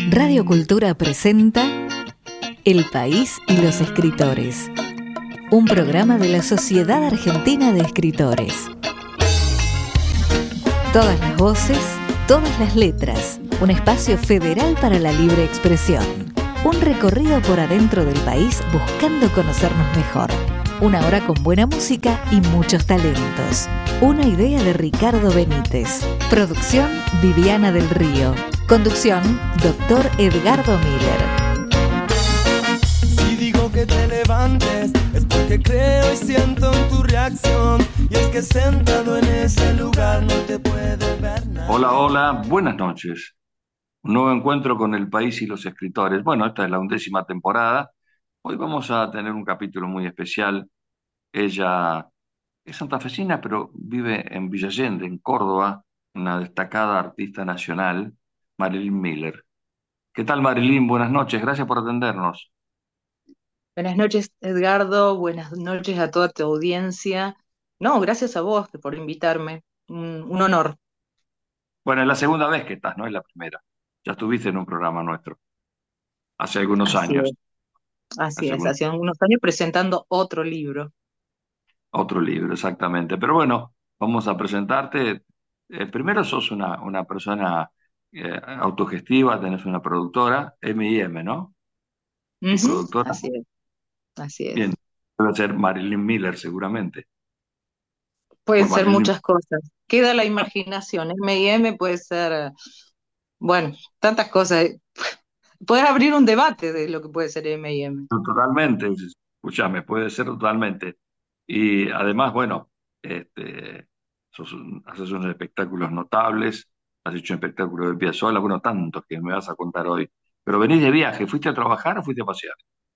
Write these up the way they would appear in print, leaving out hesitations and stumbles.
Radio Cultura presenta El País y los Escritores, un programa de la Sociedad Argentina de Escritores. Todas las voces, todas las letras, un espacio federal para la libre expresión. Un recorrido por adentro del país buscando conocernos mejor. Una hora con buena música y muchos talentos. Una idea de Ricardo Benítez. Producción Viviana del Río. Conducción Dr. Edgardo Miller. Si digo que te levantes es porque creo y siento en tu reacción. Y es que sentado en ese lugar no te puede ver nadie. Hola, hola, buenas noches. Un nuevo encuentro con el país y los escritores. Bueno, esta es la 11ª temporada. Hoy vamos a tener un capítulo muy especial. Ella es santafesina, pero vive en Villa Allende, en Córdoba, una destacada artista nacional, Marilyn Miller. ¿Qué tal, Marilyn? Buenas noches, gracias por atendernos. Buenas noches, Edgardo. Buenas noches a toda tu audiencia. No, gracias a vos por invitarme. Un honor. Bueno, es la segunda vez que estás, no es la primera. Ya estuviste en un programa nuestro, hace algunos Así años. es, así Hace es. algunos Hace unos años presentando otro libro. Otro libro, exactamente. Pero bueno, vamos a presentarte. Primero sos una persona autogestiva, tenés una productora, M&M, ¿no? Tu Ujú, productora. así es, así Bien, es. debe ser Marilyn Miller seguramente. Pueden Por ser Marilyn. muchas cosas. Queda la imaginación. M&M puede ser, bueno, tantas cosas. Puedes abrir un debate de lo que puede ser M&M. Totalmente, escúchame, puede ser totalmente. Y además, bueno, este, haces unos espectáculos notables, has hecho un espectáculo de Piazzolla, bueno, tantos que me vas a contar hoy. Pero venís de viaje, ¿fuiste a trabajar o fuiste a pasear?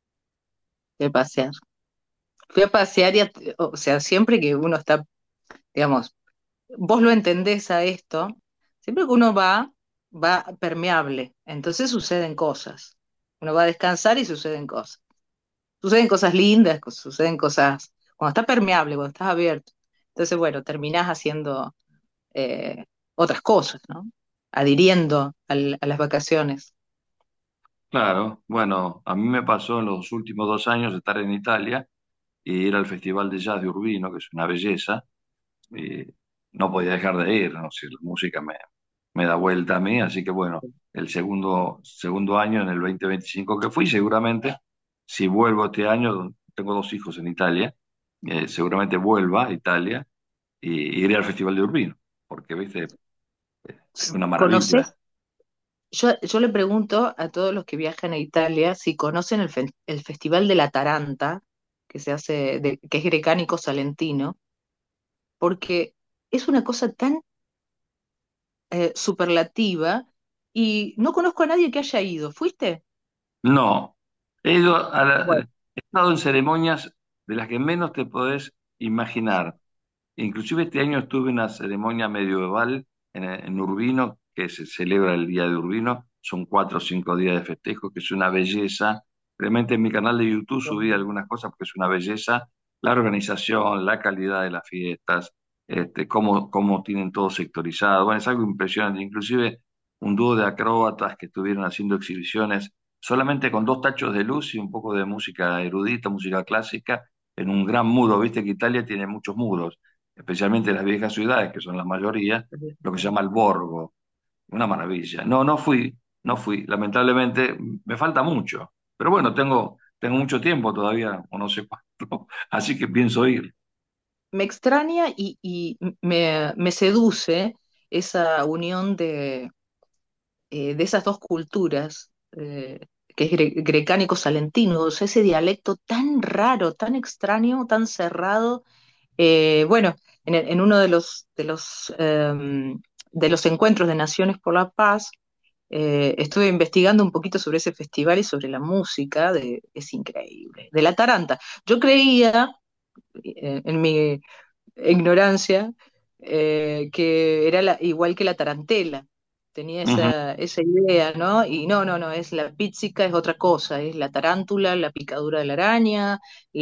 De pasear. Fui a pasear o sea, siempre que uno está, digamos, vos lo entendés a esto, siempre que uno va permeable, entonces suceden cosas. Uno va a descansar y suceden cosas. Suceden cosas lindas, suceden cosas, cuando está permeable, cuando estás abierto. Entonces, bueno, terminás haciendo eh, otras cosas, ¿no? Adhiriendo a las vacaciones. Claro, bueno, a mí me pasó en los últimos 2 años estar en Italia y ir al Festival de Jazz de Urbino, que es una belleza, y no podía dejar de ir, no sé, la música me da vuelta a mí, así que bueno, el segundo año, en el 2025 que fui, seguramente, si vuelvo este año, tengo 2 hijos en Italia, seguramente vuelva a Italia y iré al Festival de Urbino, porque, viste, es una maravilla. ¿Conoces? Yo le pregunto a todos los que viajan a Italia si conocen el Festival de la Taranta, que se hace, que es grecánico salentino, porque es una cosa tan superlativa y no conozco a nadie que haya ido. ¿Fuiste? No, Bueno, he estado en ceremonias de las que menos te podés imaginar. Inclusive este año estuve en una ceremonia medieval en Urbino, que se celebra el Día de Urbino. Son 4 o 5 días de festejo, que es una belleza. Realmente en mi canal de YouTube subí algunas cosas porque es una belleza. La organización, la calidad de las fiestas, cómo tienen todo sectorizado. Bueno, es algo impresionante. Inclusive un dúo de acróbatas que estuvieron haciendo exhibiciones solamente con 2 tachos de luz y un poco de música erudita, música clásica, en un gran muro. Viste que Italia tiene muchos muros, especialmente las viejas ciudades, que son la mayoría, lo que se llama el Borgo. Una maravilla. No, no fui. Lamentablemente me falta mucho. Pero bueno, tengo mucho tiempo todavía, o no sé cuánto, así que pienso ir. me extraña y me seduce esa unión de esas dos culturas, que es grecánico-salentino, o sea, ese dialecto tan raro, tan extraño, tan cerrado. Bueno, en uno de los encuentros de Naciones por la Paz, estuve investigando un poquito sobre ese festival y sobre la música, es increíble, de la Taranta. Yo creía, en mi ignorancia, que era igual que la tarantela. Tenía Ujú. esa idea, ¿no? Y no, no, no, es la pizzica, es otra cosa, es la tarántula, la picadura de la araña,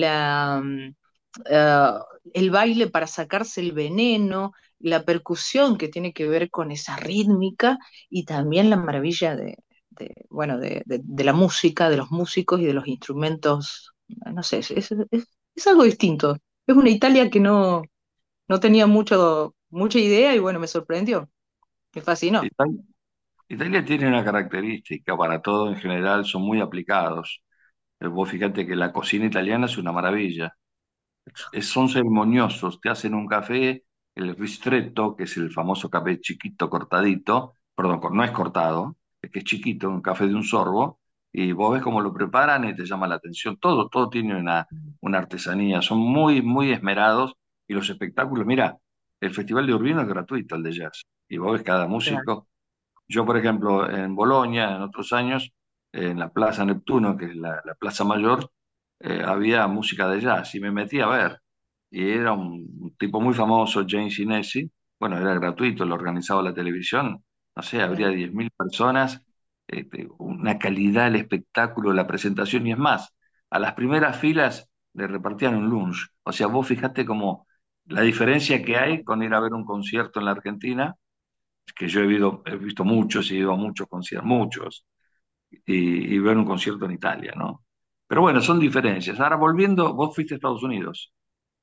eh, el baile para sacarse el veneno, la percusión que tiene que ver con esa rítmica y también la maravilla bueno, de la música, de los músicos y de los instrumentos. No sé, es algo distinto. Es una Italia que no tenía mucha idea y bueno, me sorprendió, me fascinó. Italia, Italia tiene una característica, para todo en general, son muy aplicados. Vos fíjate que la cocina italiana es una maravilla. Son ceremoniosos, te hacen un café, el ristretto, que es el famoso café chiquito cortadito, perdón, no es cortado, es que es chiquito, un café de un sorbo, y vos ves cómo lo preparan y te llama la atención. Todo tiene una artesanía, son muy, muy esmerados, y los espectáculos, mira, el Festival de Urbino es gratuito, el de jazz, y vos ves cada Claro. músico. Yo, por ejemplo, en Bolonia, en otros años, en la Plaza Neptuno, que es la plaza mayor, había música de jazz y me metí a ver. Y era un tipo muy famoso, James Inesi. Bueno, era gratuito, lo organizaba la televisión. No sé, habría Sí. 10.000 personas, una calidad del espectáculo, la presentación. Y es más, a las primeras filas le repartían un lunch. O sea, vos fijate como la diferencia que hay con ir a ver un concierto en la Argentina, que yo he visto muchos, he ido a muchos conciertos, muchos, y ver un concierto en Italia, ¿no? Pero bueno, son diferencias. Ahora volviendo, vos fuiste a Estados Unidos.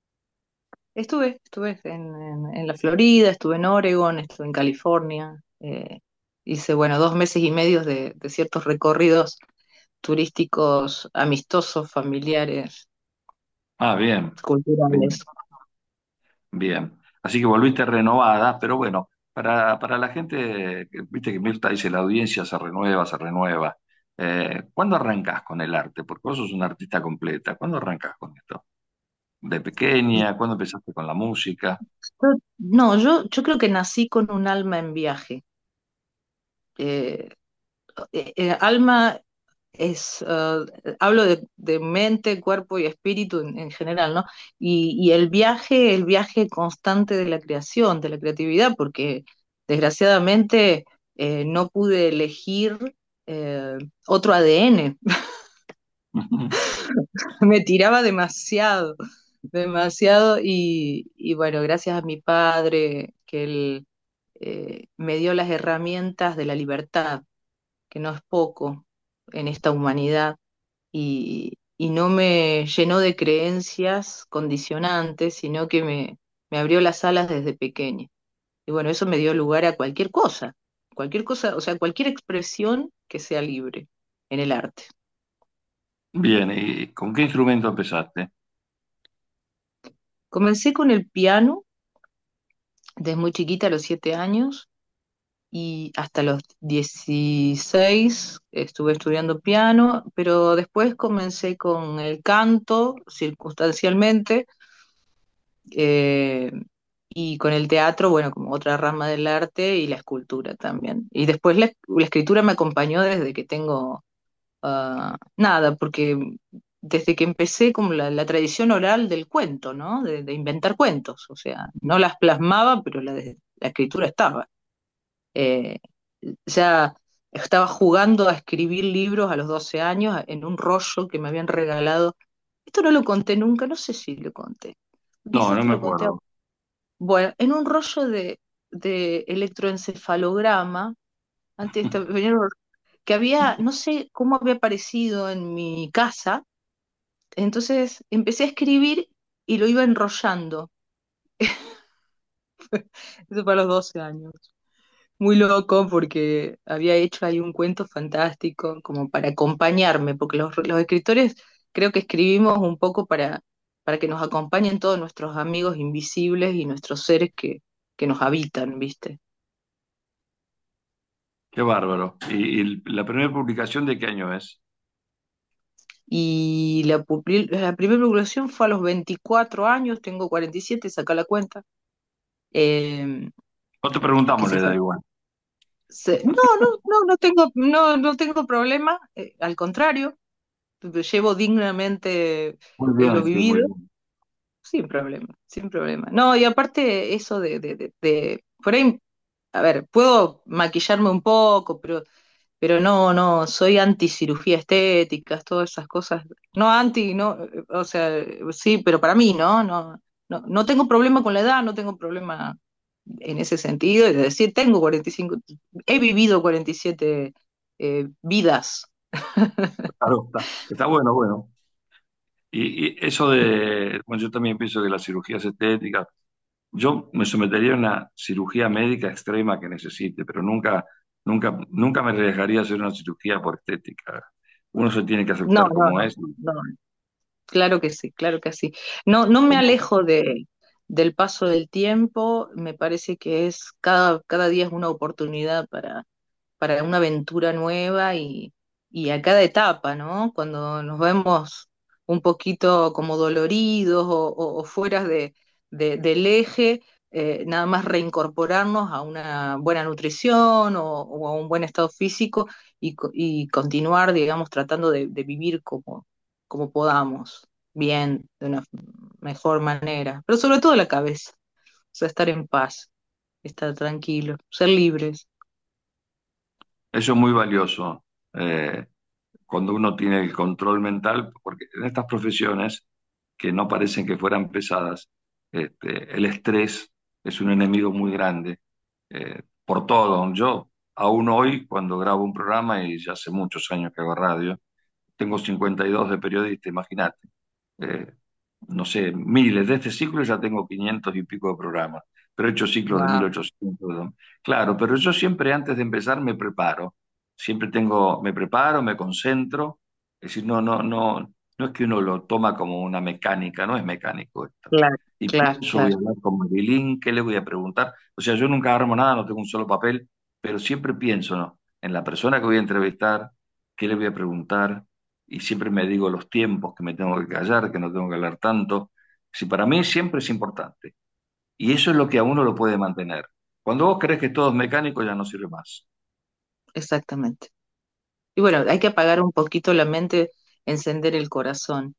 Estuve en la Florida, estuve en Oregon, estuve en California. Hice, bueno, 2 meses y medio de ciertos recorridos turísticos amistosos, familiares, Ah, bien, culturales. bien, bien. Así que volviste renovada, pero bueno, para la gente, viste que Mirta dice, la audiencia se renueva, se renueva. ¿Cuándo arrancás con el arte? Porque vos sos una artista completa. ¿Cuándo arrancás con esto? ¿De Y pequeña? ¿Cuándo empezaste con la música? no, yo creo que nací con un alma en viaje. Eh, Alma es, hablo de mente, cuerpo y espíritu en general, ¿no? Y el viaje constante de la creación, de la creatividad, porque desgraciadamente no pude elegir eh, otro ADN. Me tiraba demasiado, demasiado y bueno, gracias a mi padre, que él me dio las herramientas de la libertad, que no es poco en esta humanidad, y no me llenó de creencias condicionantes, sino que me abrió las alas desde pequeña. Y bueno, eso me dio lugar a cualquier cosa, o sea, cualquier expresión que sea libre en el arte. Bien, ¿y con qué instrumento empezaste? Comencé con el piano desde muy chiquita, a los 7 años, y hasta los 16 estuve estudiando piano, pero después comencé con el canto, circunstancialmente, eh, y con el teatro, bueno, como otra rama del arte, y la escultura también. Y después la escritura me acompañó desde que tengo nada, porque desde que empecé como la tradición oral del cuento, ¿no? De inventar cuentos, o sea, no las plasmaba, pero la escritura estaba. Eh, ya estaba jugando a escribir libros a los 12 años en un rollo que me habían regalado. Esto no lo conté nunca, no sé si lo conté. No, Quizás no te me lo conté. acuerdo. Bueno, en un rollo de electroencefalograma, antes que había, no sé cómo había aparecido en mi casa, entonces empecé a escribir y lo iba enrollando. Eso fue a los 12 años. Muy loco porque había hecho ahí un cuento fantástico como para acompañarme, porque los escritores creo que escribimos un poco para que nos acompañen todos nuestros amigos invisibles y nuestros seres que nos habitan, ¿viste? Qué bárbaro. ¿Y la primera publicación de qué año es? Y la primera publicación fue a los 24 años, tengo 47, saca la cuenta. Eh, No te qué preguntamos la sé edad yo. igual. No tengo problema, al contrario, llevo dignamente Muy lo bien, sí, muy vivido. bien. Sin problema, sin problema. No, y aparte eso por ahí, a ver, puedo maquillarme un poco, pero no, soy anti cirugía estética, todas esas cosas. No anti, no, o sea, sí, pero para mí, ¿no? No tengo problema con la edad, no tengo problema en ese sentido, es decir, tengo 45, he vivido 47 vidas. Claro, está bueno, bueno. Y eso de, bueno, yo también pienso que las cirugías estéticas, yo me sometería a una cirugía médica extrema que necesite, pero nunca me arriesgaría a hacer una cirugía por estética. Uno se tiene que No, aceptar no, como no, es. no, claro que sí, claro que sí. No, no me alejo del paso del tiempo, me parece que es cada día es una oportunidad para una aventura nueva y a cada etapa, ¿no? Cuando nos vemos un poquito como doloridos o fuera del eje, nada más reincorporarnos a una buena nutrición o a un buen estado físico y continuar, digamos, tratando de vivir como podamos, bien, de una mejor manera, pero sobre todo la cabeza, o sea, estar en paz, estar tranquilo, ser libres. Eso es muy valioso. Cuando uno tiene el control mental, porque en estas profesiones que no parecen que fueran pesadas, el estrés es un enemigo muy grande, por todo. Yo, aún hoy, cuando grabo un programa, y ya hace muchos años que hago radio, tengo 52 de periodista, imagínate. Eh, no sé, miles. De este ciclo ya tengo 500 y pico de programas, pero he hecho ciclos de Wow, 1800. Claro, pero yo siempre antes de empezar me preparo. Me preparo, me concentro. Es decir, no es que uno lo toma como una mecánica, no es mecánico esto. claro, Y claro, pienso, voy claro. a hablar con Marilyn, ¿qué le voy a preguntar? O sea, yo nunca armo nada, no tengo un solo papel, pero siempre pienso, ¿no? En la persona que voy a entrevistar, qué le voy a preguntar, y siempre me digo los tiempos que me tengo que callar, que no tengo que hablar tanto. Si para mí siempre es importante. Y eso es lo que a uno lo puede mantener. Cuando vos crees que todo es mecánico, ya no sirve más. Exactamente. Y bueno, hay que apagar un poquito la mente, encender el corazón.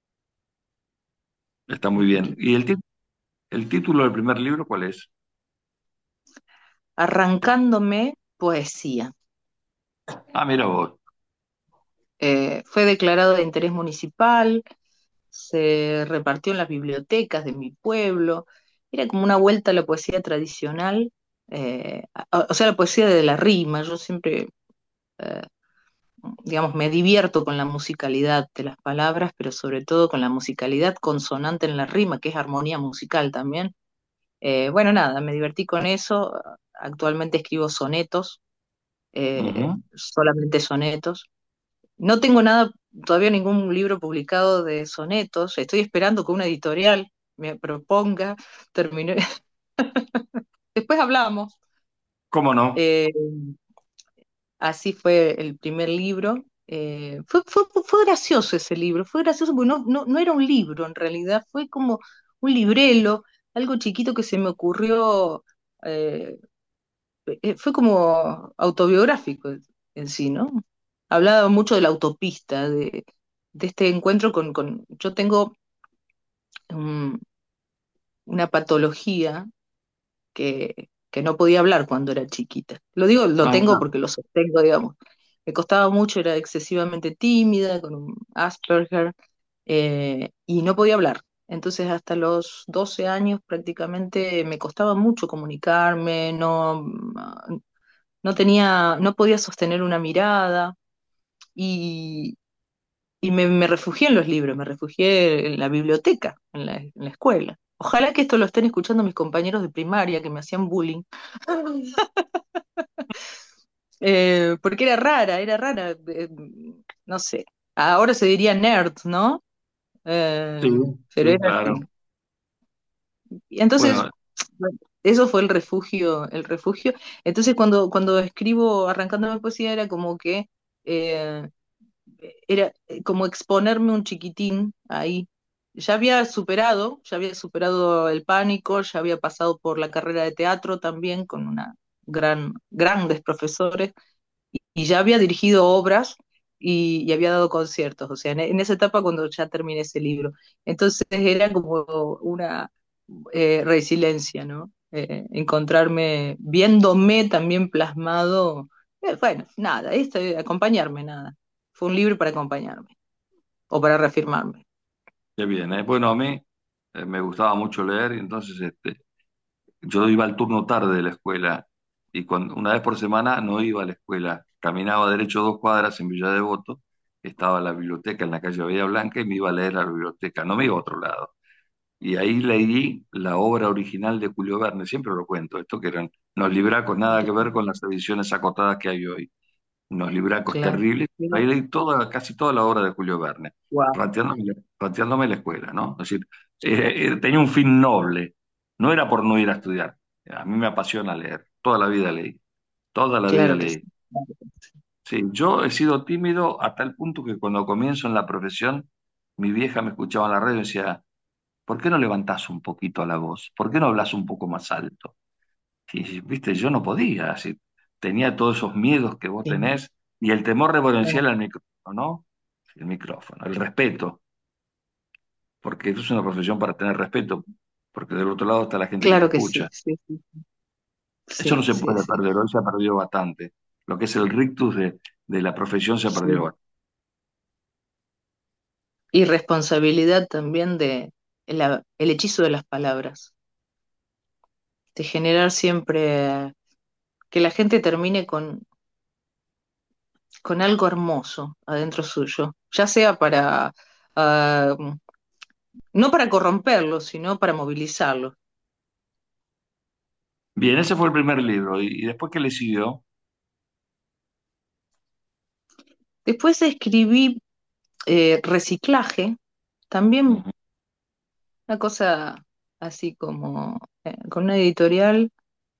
Está muy bien. ¿Y el título del primer libro cuál es? Arrancándome poesía. Ah, mira vos. Fue declarado de interés municipal, se repartió en las bibliotecas de mi pueblo. Era como una vuelta a la poesía tradicional, o sea, la poesía de la rima. Yo siempre, eh, digamos, me divierto con la musicalidad de las palabras, pero sobre todo con la musicalidad consonante en la rima, que es armonía musical también. Bueno, nada, me divertí con eso. Actualmente escribo sonetos, Ujú. solamente sonetos. No tengo nada, todavía ningún libro publicado de sonetos. Estoy esperando que una editorial me proponga terminar. Después hablamos. ¿Cómo no? Eh, Así fue el primer libro. Fue gracioso ese libro, fue gracioso porque no era un libro en realidad, fue como un librelo, algo chiquito que se me ocurrió. eh, Fue como autobiográfico en sí, ¿no? Hablaba mucho de la autopista, de este encuentro yo tengo un- una patología que no podía hablar cuando era chiquita. Lo digo, lo Ah, tengo porque lo sostengo, digamos. Me costaba mucho, era excesivamente tímida, con un Asperger, y no podía hablar. Entonces, hasta los 12 años prácticamente me costaba mucho comunicarme, no podía sostener una mirada y, y me refugié en los libros, me refugié en la biblioteca, en la escuela. Ojalá que esto lo estén escuchando mis compañeros de primaria que me hacían bullying. Porque era rara, no sé. Ahora se diría nerd, ¿no? sí, Pero sí, era claro. así. Y entonces, Bueno, bueno, eso fue el refugio, el refugio. Entonces, cuando escribo arrancándome poesía, era como que eh, era como exponerme un chiquitín ahí. Ya había superado el pánico, ya había pasado por la carrera de teatro también con una grandes profesores y ya había dirigido obras y había dado conciertos, o sea, en esa etapa cuando ya terminé ese libro. Entonces era como una resiliencia, ¿no? Encontrarme, viéndome también plasmado, bueno, nada, acompañarme, nada. Fue un libro para acompañarme o para reafirmarme. qué bien, ¿eh? Bueno, a mí me gustaba mucho leer y entonces yo iba al turno tarde de la escuela y una vez por semana no iba a la escuela. caminaba derecho 2 cuadras en Villa Devoto, estaba la biblioteca en la calle Bahía Blanca y me iba a leer a la biblioteca, no me iba a otro lado. Y ahí leí la obra original de Julio Verne, siempre lo cuento, esto que eran unos libracos, nada que ver con las ediciones acotadas que hay hoy, unos libracos Claro. terribles. Ahí leí casi toda la obra de Julio Verne, Wow. rateándome la escuela, ¿no? Es decir, tenía un fin noble, no era por no ir a estudiar. A mí me apasiona leer, toda la vida leí, toda la vida Claro que sí. leí. Sí, yo he sido tímido a tal punto que cuando comienzo en la profesión, mi vieja me escuchaba en la radio y decía, ¿por qué no levantás un poquito la voz? ¿Por qué no hablas un poco más alto? Y, viste, yo no podía, así, tenía todos esos miedos que vos Sí. tenés y el temor reverencial Claro, al micrófono, ¿no? El micrófono, el respeto, porque esto es una profesión para tener respeto, porque del otro lado está la gente que te claro que sí, escucha. sí, sí, Eso no sí, se sí, puede sí, perder, hoy se ha perdido bastante. Lo que es el rictus de la profesión se ha perdido sí. bastante. Y responsabilidad también de el hechizo de las palabras, de generar siempre que la gente termine con algo hermoso adentro suyo, ya sea para, ah, no para corromperlo, sino para movilizarlo. Bien, ese fue el primer libro. Y después que le siguió? Después escribí reciclaje, también Ujú. una cosa así como con una editorial.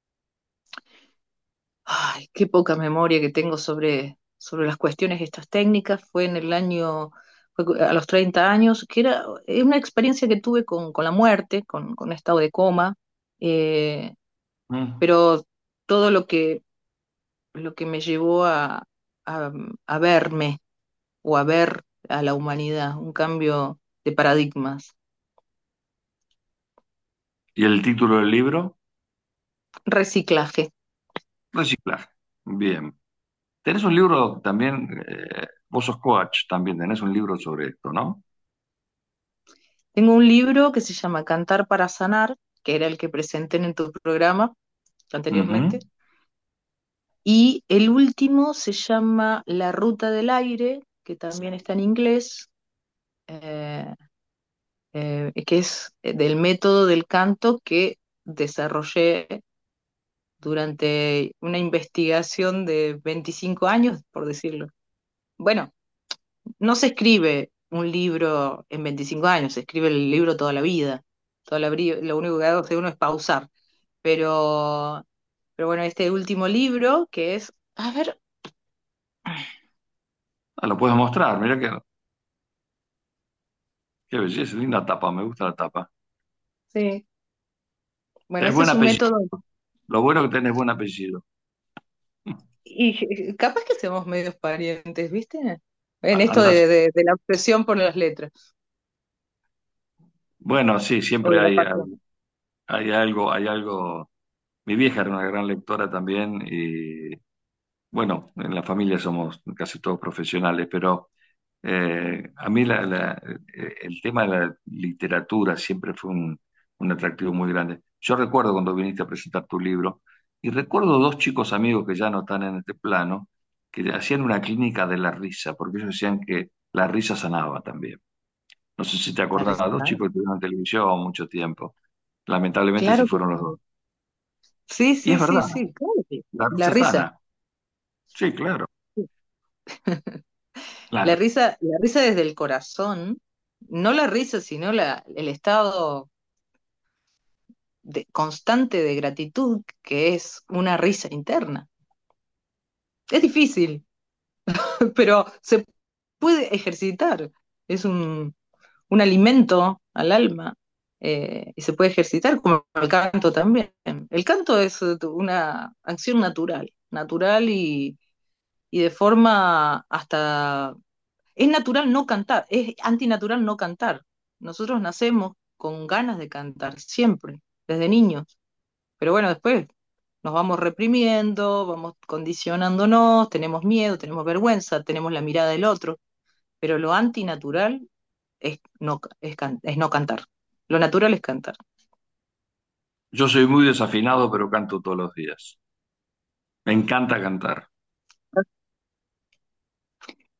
Ay, qué poca memoria que tengo sobre las cuestiones estas técnicas. Fue en el año, a los 30 años, que era una experiencia que tuve con la muerte, con estado de coma, eh, Mm. pero todo lo que me llevó a, a verme o a ver a la humanidad, un cambio de paradigmas. ¿Y el título del libro? Reciclaje. Reciclaje. Bien. Tenés un libro también, vos sos coach también, tenés un libro sobre esto, ¿no? Tengo un libro que se llama Cantar para Sanar, que era el que presenté en tu programa Ujú. anteriormente. Y el último se llama La Ruta del Aire, que también está en inglés, eh, que es del método del canto que desarrollé durante una investigación de 25 años, por decirlo. Bueno, no se escribe un libro en 25 años, se escribe el libro toda la vida. Lo único que hace uno es pausar. Pero, pero bueno, este último libro, que es, a ver, Ah, lo puedes mostrar, mira qué belleza, linda tapa, me gusta la tapa. sí. Bueno, Tenés ese buen es un apellido, método, lo bueno es que tenés buen apellido. y capaz que seamos medios parientes, ¿viste? En esto Andas, de la obsesión por las letras bueno, sí, o siempre de la pasión. hay algo. Mi vieja era una gran lectora también y bueno, en la familia somos casi todos profesionales, pero a mí el tema de la literatura siempre fue un atractivo muy grande. Yo recuerdo cuando viniste a presentar tu libro y recuerdo dos chicos amigos que ya no están en este plano, que hacían una clínica de la risa, porque ellos decían que la risa sanaba también. No sé si te La acordás, risa dos sana. chicos que estuvieron en televisión mucho tiempo. Lamentablemente se Claro que fueron los dos. sí. Sí, Y sí, es sí, verdad, sí, claro que sí. la La risa risa. sana. Sí, claro, La claro. risa, la risa desde el corazón, no la risa, sino el estado constante de gratitud, que es una risa interna. Es difícil, pero se puede ejercitar. Es un alimento al alma, y se puede ejercitar como el canto también. El canto es una acción natural, natural y de forma hasta... Es natural no cantar, es antinatural no cantar. Nosotros nacemos con ganas de cantar, siempre, desde niños. Pero bueno, después nos vamos reprimiendo, vamos condicionándonos, tenemos miedo, tenemos vergüenza, tenemos la mirada del otro, pero lo antinatural es no cantar. Lo natural es cantar. Yo soy muy desafinado, pero canto todos los días. Me encanta cantar.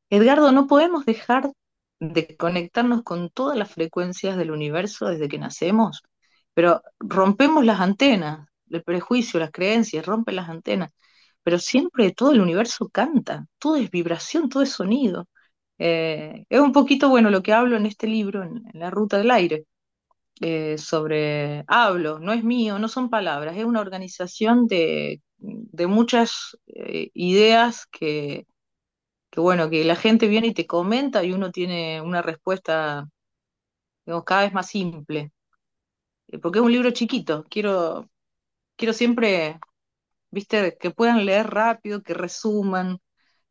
Edgardo, no podemos dejar de conectarnos con todas las frecuencias del universo desde que nacemos, pero rompemos las antenas, el prejuicio, las creencias, rompen las antenas, pero siempre todo el universo canta, todo es vibración, todo es sonido. Es un poquito, bueno, lo que hablo en este libro, en La Ruta del Aire, hablo, no es mío, no son palabras, es una organización de muchas ideas que bueno, que la gente viene y te comenta y uno tiene una respuesta, digamos, cada vez más simple. Porque es un libro chiquito, quiero siempre, viste, que puedan leer rápido, que resuman,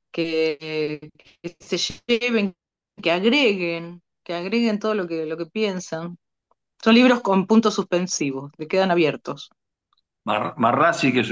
que se lleven, que agreguen todo lo que piensan. Son libros con puntos suspensivos, que quedan abiertos. Marrazzi, que es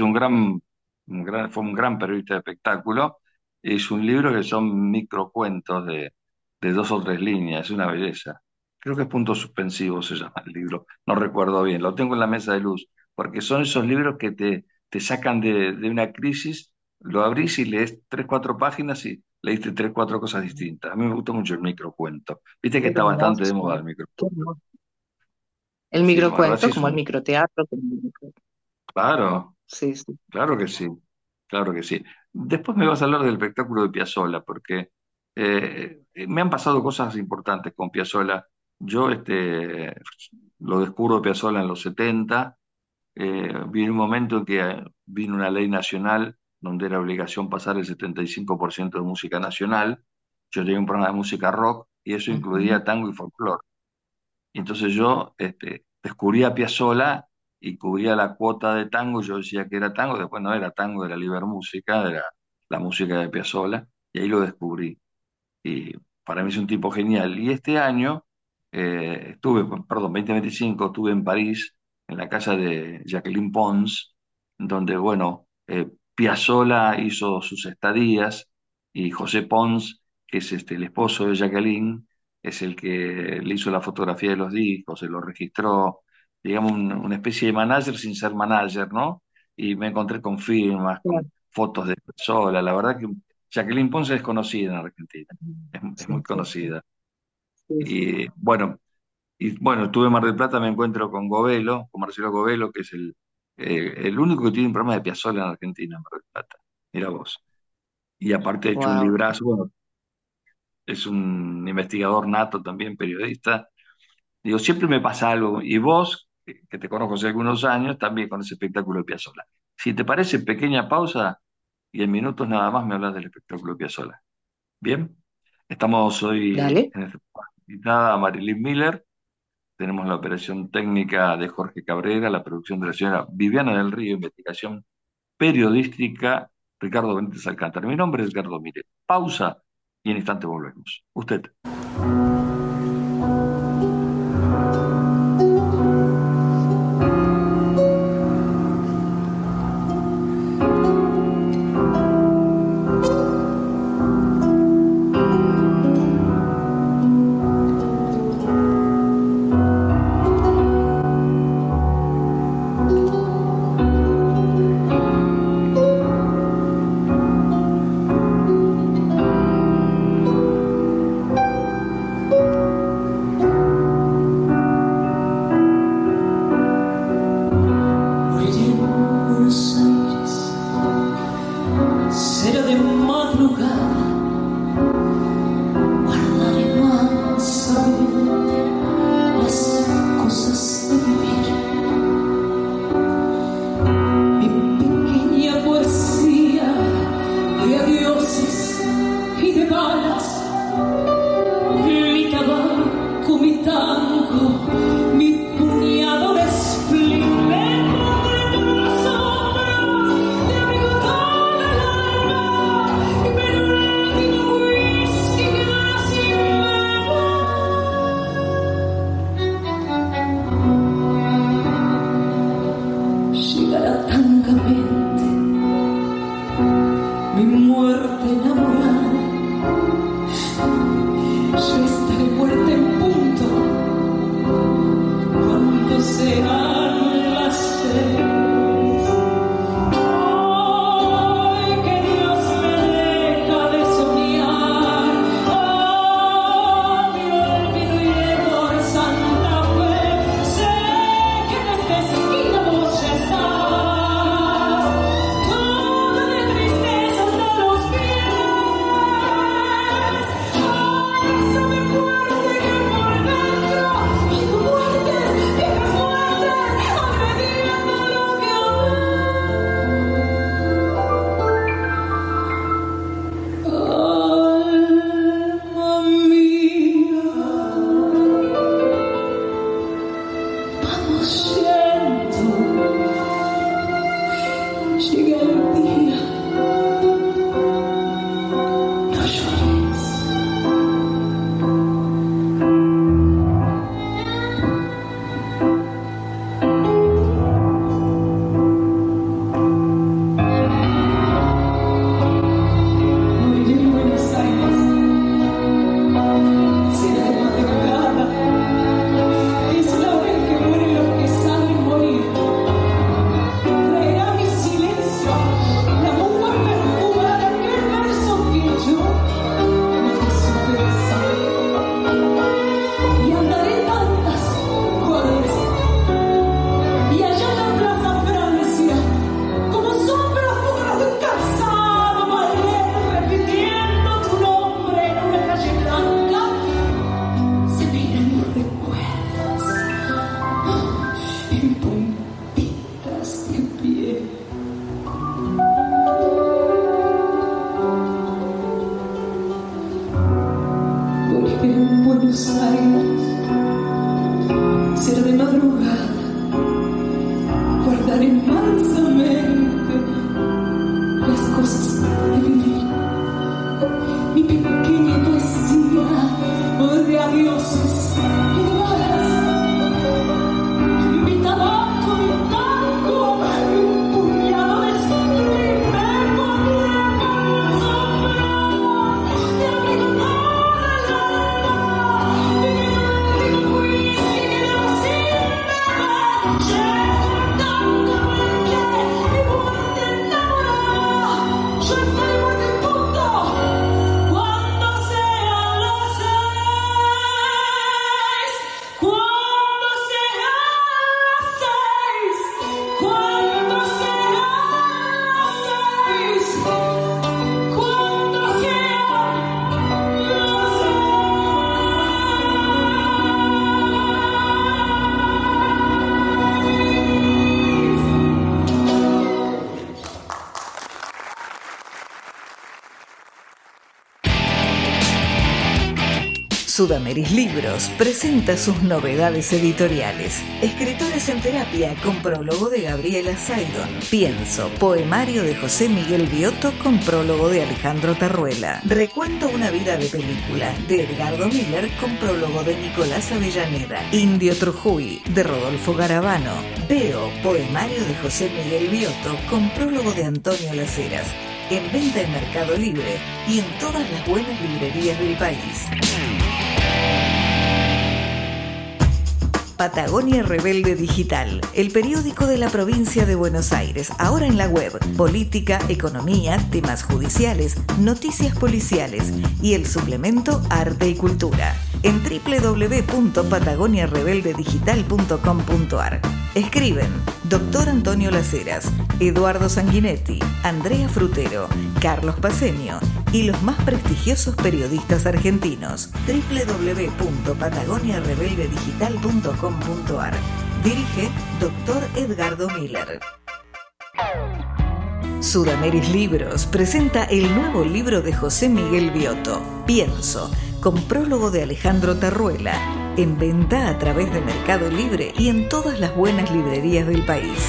fue un gran periodista de espectáculo, es un libro que son microcuentos de 2 o 3 líneas, es una belleza. Creo que es Puntos Suspensivos se llama el libro, no recuerdo bien, lo tengo en la mesa de luz, porque son esos libros que te sacan de una crisis, lo abrís y lees 3, 4 páginas y leíste 3, 4 cosas distintas. A mí me gusta mucho el microcuento. Viste que Qué está bastante de moda hermoso, el qué microcuento. hermoso. El Sí, microcuento, Marrazzi es como el un... microteatro, Claro. sí, sí. Claro que sí, claro que sí. Después me vas a hablar del espectáculo de Piazzolla, porque me han pasado cosas importantes con Piazzolla. Yo lo descubro Piazzolla en los 70. Vi un momento en que vino una ley nacional donde era obligación pasar el 75% de música nacional. Yo tenía un programa de música rock y eso Ujú. incluía tango y folclore. Y entonces yo descubrí a Piazzolla y cubría la cuota de tango, yo decía que era tango, después no era tango, era Música, era la música de Piazzolla, y ahí lo descubrí. Y para mí es un tipo genial. Y este año perdón, 2025, estuve en París, en la casa de Jacqueline Pons, donde, bueno, Piazzolla hizo sus estadías y José Pons, que es el esposo de Jacqueline, es el que le hizo la fotografía de los discos, se lo registró, digamos, una especie de manager sin ser manager, ¿no? Y me encontré con firmas, Claro. con fotos de Piazzolla. La verdad que Jacqueline Pons es conocida en Argentina, es muy Sí, sí, sí, conocida. sí, sí. Y bueno, estuve en Mar del Plata, me encuentro con Govelo, con Marcelo Govelo, que es el único que tiene un programa de Piazzolla en Argentina, en Mar del Plata. Mira vos. Y aparte ha hecho un Wow. librazo, bueno, es un investigador nato también, periodista. Digo, siempre me pasa algo, y vos, que te conozco hace algunos años, también con ese espectáculo de Piazzolla. Si te parece, pequeña pausa, y en minutos nada más me hablas del espectáculo de Piazzolla. ¿Bien? Estamos hoy Dale. en este programa invitada a Marilyn Miller. Tenemos la operación técnica de Jorge Cabrera, la producción de la señora Viviana del Río, investigación periodística Ricardo Benítez Alcántara. Mi nombre es Ricardo Mire. Pausa y en instante volvemos. Usted. Moriré en Buenos Aires, será de madrugada, guardaré mansamente las cosas de vivir. Mi pequeña poesía de adioses y de balas, mi tabaco, mi tango, mi puñado de spleen. Llegará tangamente mi muerte enamorada. Yo estaré muerta en punto Buenos Aires, ser de madrugada, guardar mansamente las cosas de vivir. Mi pequeña poesía de adioses y de balas. Mi tabaco, mi tango, un puñado de sublime poema sombras de amigo toda la alma. Mi whisky de los silvestres, tangamante y muerte enamorada. Yo estoy muerto en punto cuando sean las 6. Cuando sean las 6. Cuando sean las 6. Cuando Sudameris Libros presenta sus novedades editoriales. Escritores en terapia con prólogo de Gabriela Saidon. Pienso, poemario de José Miguel Biotto con prólogo de Alejandro Tarruela. Recuento una vida de película de Edgardo Miller con prólogo de Nicolás Avellaneda. Indio Trujuy de Rodolfo Garavano. Veo, poemario de José Miguel Biotto con prólogo de Antonio Las Heras. En venta en Mercado Libre y en todas las buenas librerías del país. Patagonia Rebelde Digital, el periódico de la provincia de Buenos Aires, ahora en la web, política, economía, temas judiciales, noticias policiales y el suplemento Arte y Cultura, en www.patagoniarebeldedigital.com.ar. Escriben Dr. Antonio Las Heras, Eduardo Sanguinetti, Andrea Frutero, Carlos Paceño y los más prestigiosos periodistas argentinos. www.patagoniarebeldedigital.com.ar. Dirige Dr. Edgardo Miller. Sudameris Libros presenta el nuevo libro de José Miguel Biotto, Pienso, con prólogo de Alejandro Tarruela, en venta a través de Mercado Libre y en todas las buenas librerías del país.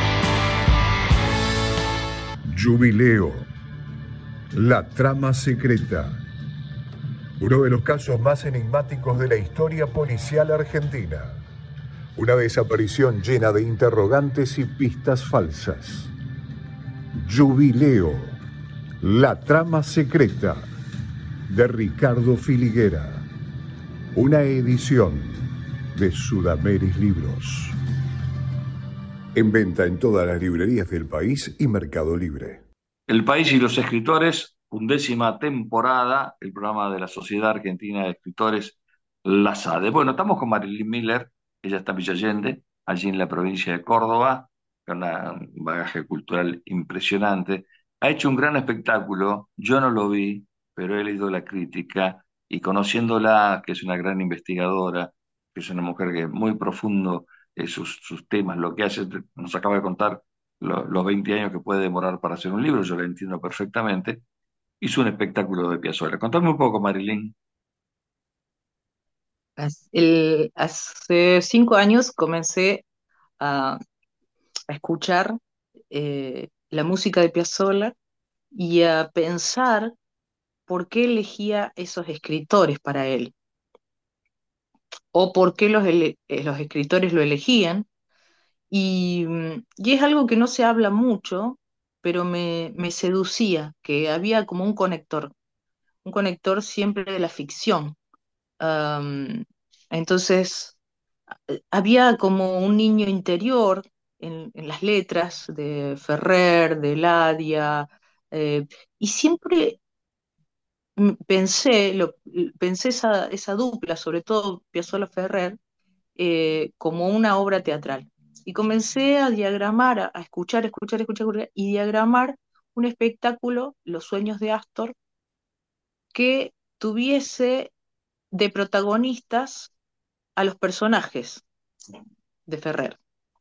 Jubileo. La trama secreta. Uno de los casos más enigmáticos de la historia policial argentina. Una desaparición llena de interrogantes y pistas falsas. Jubileo. La trama secreta. De Ricardo Filiguera. Una edición de Sudameris Libros. En venta en todas las librerías del país y Mercado Libre. El País y los Escritores, 11ª temporada, el programa de la Sociedad Argentina de Escritores, la SADE. Bueno, estamos con Marilyn Miller, ella está en Villa Allende, allí en la provincia de Córdoba, con un bagaje cultural impresionante. Ha hecho un gran espectáculo, yo no lo vi, pero he leído la crítica, y conociéndola, que es una gran investigadora, que es una mujer que es muy profundo sus temas, lo que hace, nos acaba de contar los 20 años que puede demorar para hacer un libro, yo lo entiendo perfectamente. Hizo un espectáculo de Piazzolla. Contame un poco, Marilyn. Hace 5 años comencé a escuchar la música de Piazzolla y a pensar por qué elegía esos escritores para él, o por qué los escritores lo elegían. Y es algo que no se habla mucho, pero me seducía, que había como un conector siempre de la ficción. Am, entonces, había como un niño interior en las letras de Ferrer, de Ladia, y siempre pensé esa dupla, sobre todo Piazzolla Ferrer, como una obra teatral. Y comencé a diagramar, a escuchar, y diagramar un espectáculo, Los sueños de Astor, que tuviese de protagonistas a los personajes de Ferrer.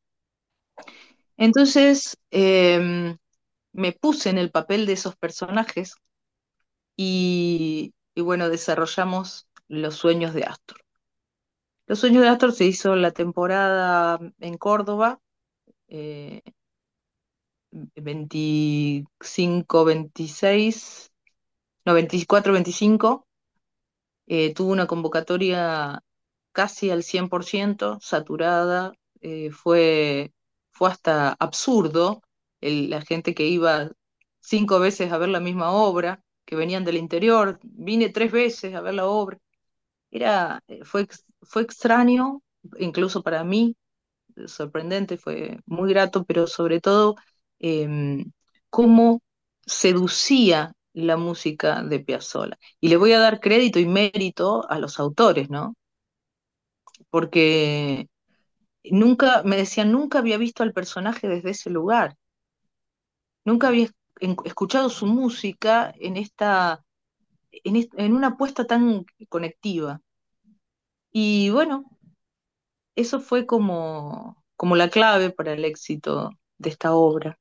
Entonces, me puse en el papel de esos personajes y bueno, desarrollamos Los Sueños de Astor. Los Sueños de Astor se hizo la temporada en Córdoba, eh, 25, 26, no, 24, 25. Tuvo una convocatoria casi al 100%, saturada. Fue hasta absurdo la gente que iba 5 veces a ver la misma obra, que venían del interior. Vine 3 veces a ver la obra. Fue extraño, incluso para mí, sorprendente, fue muy grato, pero sobre todo cómo seducía la música de Piazzolla. Y le voy a dar crédito y mérito a los autores, ¿no? Porque me decían, nunca había visto al personaje desde ese lugar, nunca había escuchado su música en una apuesta tan conectiva. Y bueno, eso fue como la clave para el éxito de esta obra.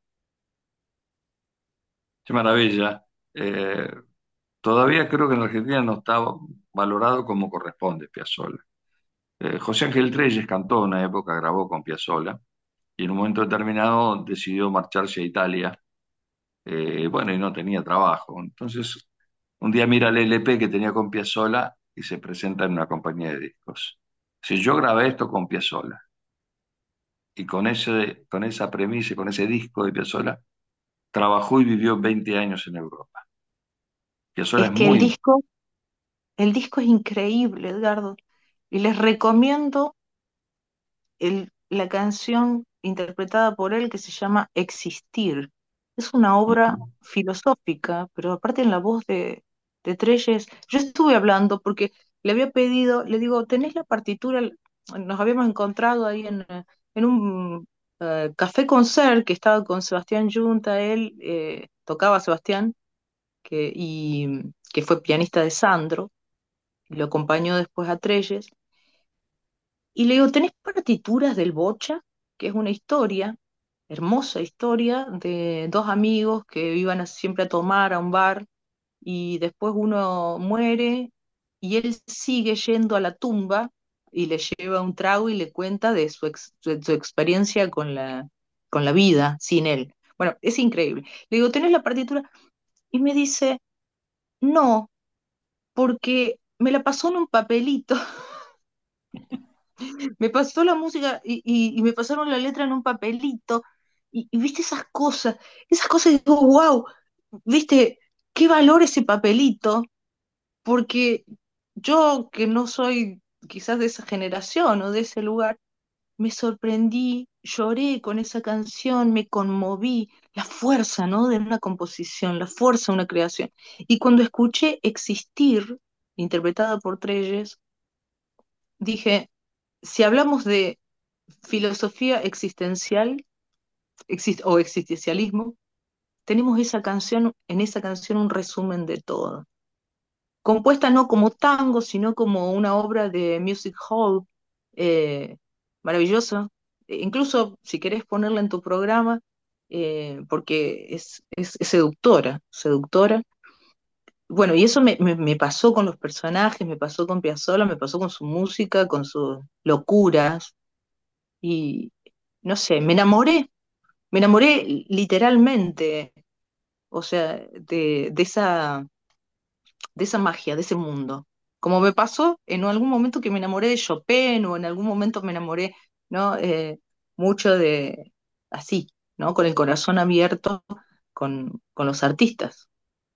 Qué maravilla. Eh, Todavía creo que en Argentina no está valorado como corresponde Piazzolla. José Ángel Treyes cantó en una época, grabó con Piazzolla y en un momento determinado decidió marcharse a Italia. Bueno, y no tenía trabajo. Entonces, un día mira el LP que tenía con Piazzolla y se presenta en una compañía de discos. Si yo grabé esto con Piazzolla y con esa premisa y con ese disco de Piazzolla, trabajó y vivió 20 años en Europa. Piazzolla Es es que muy... el disco es increíble, Edgardo, y les recomiendo la canción interpretada por él que se llama Existir. Es una obra filosófica, pero aparte en la voz de Treyes, yo estuve hablando porque le había pedido, le digo, ¿tenés la partitura? Nos habíamos encontrado ahí en un café concert que estaba con Sebastián Yunta, él tocaba a Sebastián, que fue pianista de Sandro, y lo acompañó después a Treyes. Y le digo, ¿tenés partituras del Bocha? Que es una historia, hermosa historia, de dos amigos que iban siempre a tomar a un bar y después uno muere y él sigue yendo a la tumba y le lleva un trago y le cuenta de su experiencia con la vida sin él. Bueno, es increíble. Le digo, ¿tenés la partitura? Y me dice, no, porque me la pasó en un papelito. Me pasó la música y me pasaron la letra en un papelito. Y viste esas cosas y digo, wow, viste, qué valor ese papelito, porque yo que no soy quizás de esa generación o de ese lugar, me sorprendí, lloré con esa canción, me conmoví, la fuerza, ¿no? De una composición, la fuerza de una creación. Y cuando escuché Existir, interpretada por Treyes, dije, si hablamos de filosofía existencial o existencialismo, tenemos en esa canción un resumen de todo. Compuesta no como tango, sino como una obra de music hall, eh, maravillosa. Incluso si querés ponerla en tu programa, porque es seductora, seductora. Bueno, y eso me pasó con los personajes, me pasó con Piazzolla, me pasó con su música, con sus locuras, y no sé, me enamoré literalmente, o sea, de esa magia, de ese mundo. Como me pasó en algún momento que me enamoré de Chopin o en algún momento me enamoré, ¿no? Mucho así, ¿no? Con el corazón abierto con los artistas.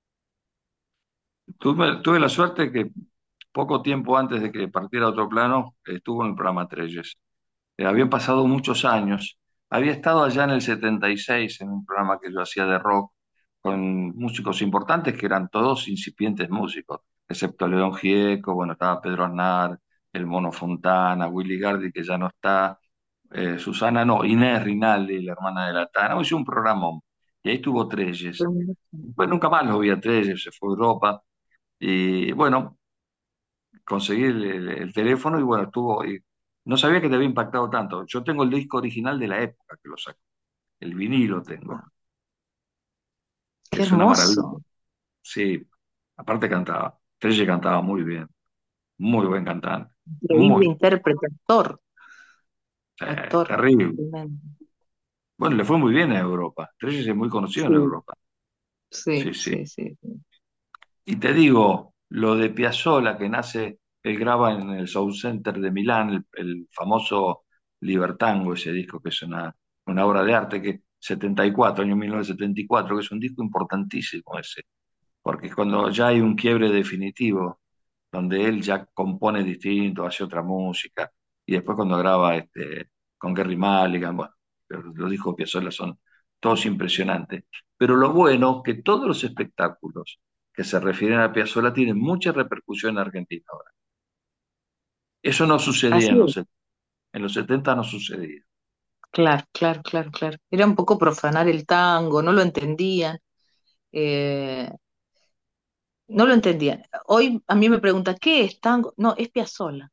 Tuve la suerte que poco tiempo antes de que partiera a otro plano, estuvo en el programa Treyes. Habían pasado muchos años. Había estado allá en el 76 en un programa que yo hacía de rock con músicos importantes que eran todos incipientes músicos, excepto León Gieco, bueno, estaba Pedro Aznar, el Mono Fontana, Willy Gardi, que ya no está, Susana, no, Inés Rinaldi, la hermana de la Tana. Hice un programa y ahí estuvo Treyes. Pues nunca más lo vi a Treyes, se fue a Europa y bueno, conseguí el teléfono y bueno, estuvo. Y no sabía que te había impactado tanto. Yo tengo el disco original de la época que lo sacó. El vinilo tengo. Qué Es una maravilla. hermoso. Sí, aparte cantaba. Trece cantaba muy bien. muy buen cantante, Increíble muy, intérprete, actor, actor. terrible. Tremendo. Bueno, le fue muy bien en Europa. Treyes es muy conocido en Sí, Europa. sí, Sí, sí. sí, sí, sí. Y te digo, lo de Piazzolla, que nace, él graba en el Sound Center de Milán, el famoso Libertango, ese disco que es una obra de arte, que 74, año 1974, que es un disco importantísimo ese, porque es cuando ya hay un quiebre definitivo, donde él ya compone distinto, hace otra música, y después cuando graba con Gary Mulligan, bueno, los discos de Piazzolla son todos impresionantes. Pero lo bueno que todos los espectáculos que se refieren a Piazzolla tienen mucha repercusión en Argentina ahora. Eso no sucedía Así en es. en los 70 no sucedía. Claro, claro, claro, claro. Era un poco profanar el tango, no lo entendían. eh, no lo entendían. Hoy a mí me preguntan, ¿qué es tango? No, es Piazzolla.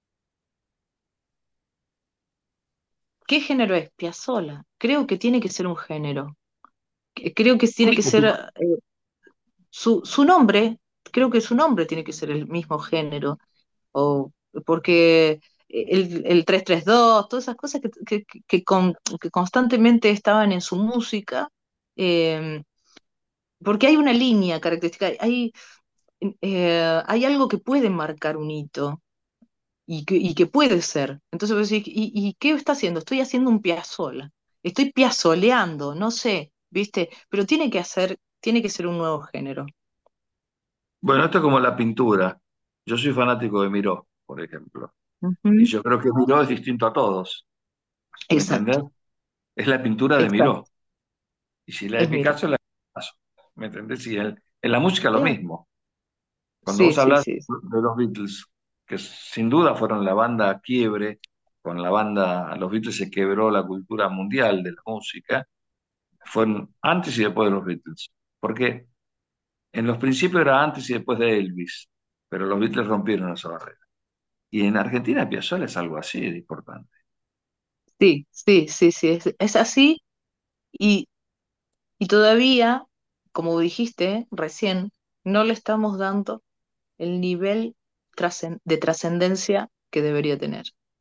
¿Qué género es? Piazzolla. Creo que tiene que ser un género. Creo que tiene que ser su nombre, creo que su nombre tiene que ser el mismo género. O porque el 332 todas esas cosas que constantemente estaban en su música, eh, porque hay una línea característica, hay algo que puede marcar un hito y que puede ser. Entonces vos decís, y qué está haciendo? Estoy haciendo un Piazzolla, estoy piazzoleando, no sé, ¿viste? Pero tiene que ser un nuevo género. Bueno, esto es como la pintura. Yo soy fanático de Miró, por ejemplo, y Ujú. yo creo que Miró es distinto a todos. ¿Me Exacto, entendés? Es la pintura de exacto, Miró. Y si la de es miro. Picasso, la de Picasso. ¿Me entendés? Y en la música lo Claro. mismo. Cuando Sí, vos sí, hablas sí. de los Beatles, que sin duda fueron la banda quiebre, con la banda, los Beatles se quebró la cultura mundial de la música, fueron antes y después de los Beatles. Porque en los principios era antes y después de Elvis, pero los Beatles rompieron esa barrera. Y en Argentina Piazzolla es algo así de importante. Sí, sí, sí, sí, es así y, y todavía, como dijiste recién, no le estamos dando el nivel de trascendencia que debería tener.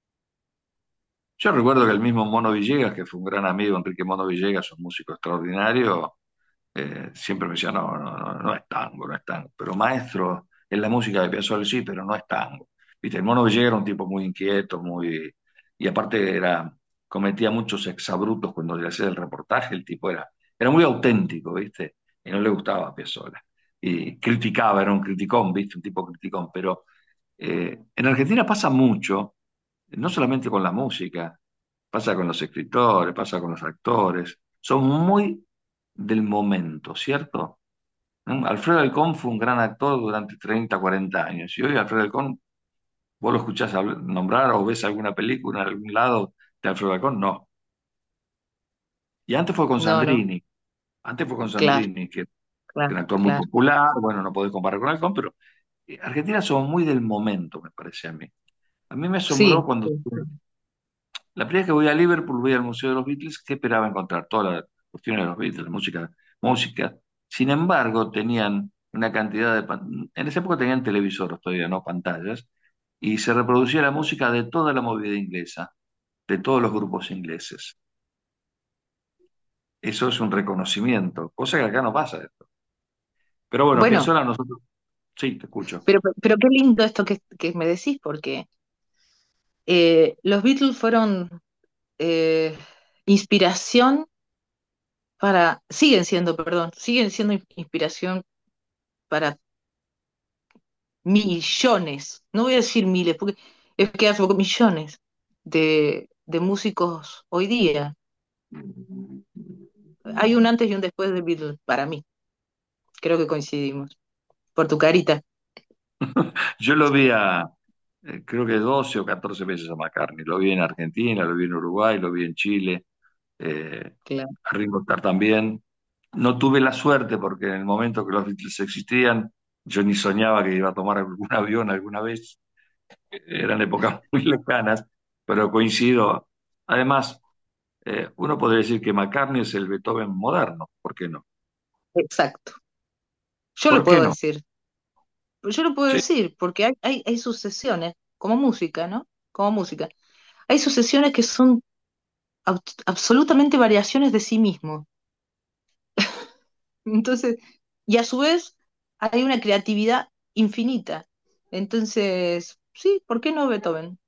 Yo recuerdo que el mismo Mono Villegas, que fue un gran amigo, Enrique Mono Villegas, un músico extraordinario, siempre me decía, no, no, no, no es tango, no es tango. Pero maestro, en la música de Piazzolla sí, pero no es tango. Viste, el Mono Villegas era un tipo muy inquieto, muy... Y aparte cometía muchos exabrutos cuando le hacía el reportaje, el tipo era muy auténtico, ¿viste? Y no le gustaba Piazzolla. Y criticaba, era un criticón, ¿viste? Un tipo criticón. Pero en Argentina pasa mucho, no solamente con la música, pasa con los escritores, pasa con los actores, son muy del momento, ¿cierto? ¿No? Alfredo Alcón fue un gran actor durante 30, 40 años, y hoy Alfredo Alcón, vos lo escuchás nombrar o ves alguna película en algún lado de Alfredo Alcón, no. Y No, no, Antes fue con claro, Sandrini, que es claro, un actor muy claro. popular, bueno, no podés comparar con Alcón, pero Argentina somos muy del momento, me parece a mí. A mí me asombró Sí, cuando sí, sí. la primera vez que voy a Liverpool, voy al Museo de los Beatles, ¿qué esperaba encontrar? Todas las cuestiones de los Beatles, música. Sin embargo, tenían una cantidad en esa época tenían televisores todavía, no pantallas, y se reproducía la música de toda la movida inglesa, de todos los grupos ingleses. Eso es un reconocimiento, cosa que acá no pasa esto. Pero bueno, Bueno, Piazzolla nosotros, sí, te escucho. pero qué lindo esto que me decís, porque los Beatles fueron eh, inspiración siguen siendo, perdón, siguen siendo inspiración para millones, no voy a decir miles, porque es que hace poco millones de músicos hoy día. Hay un antes y un después de Beatles, para mí, creo que coincidimos, por tu carita. Yo lo vi creo que 12 o 14 veces a McCartney. Lo vi en Argentina, lo vi en Uruguay, lo vi en Chile. Claro. A Ringo Starr también. No tuve la suerte porque en el momento que los Beatles existían, yo ni soñaba que iba a tomar algún avión alguna vez. Eran épocas muy lejanas, pero coincido. Además, uno podría decir que McCartney es el Beethoven moderno. ¿Por qué no? Exacto. Yo lo ¿Por qué puedo no? decir. yo lo puedo Sí. decir, porque hay sucesiones, como música, ¿no? Como música. Hay sucesiones que son absolutamente variaciones de sí mismo. Entonces, y a su vez hay una creatividad infinita. Entonces, sí, ¿por qué no Beethoven?